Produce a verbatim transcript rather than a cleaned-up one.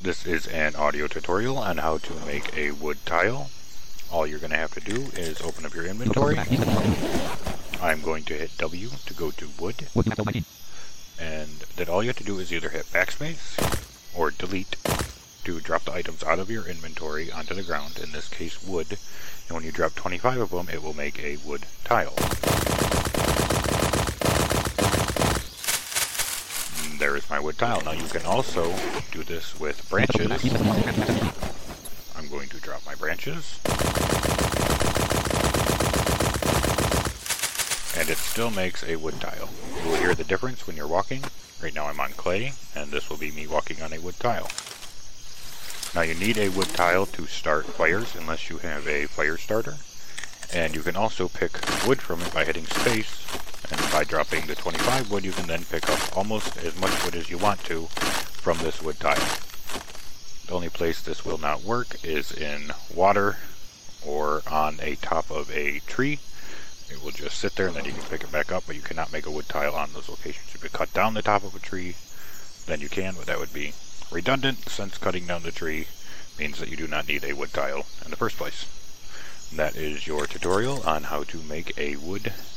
This is an audio tutorial on how to make a wood tile. All you're going to have to do is open up your inventory. I'm going to hit W to go to wood. And then all you have to do is either hit backspace or delete to drop the items out of your inventory onto the ground, in this case wood. And when you drop twenty-five of them, it will make a wood tile. There is my wood tile. Now you can also do this with branches. I'm going to drop my branches. And it still makes a wood tile. You will hear the difference when you're walking. Right now I'm on clay, and this will be me walking on a wood tile. Now you need a wood tile to start fires unless you have a fire starter. And you can also pick wood from it by hitting space. And by dropping the twenty-five wood, you can then pick up almost as much wood as you want to from this wood tile. The only place this will not work is in water or on a top of a tree. It will just sit there and then you can pick it back up, but you cannot make a wood tile on those locations. If you cut down the top of a tree, then you can, but that would be redundant since cutting down the tree means that you do not need a wood tile in the first place. That is your tutorial on how to make a wood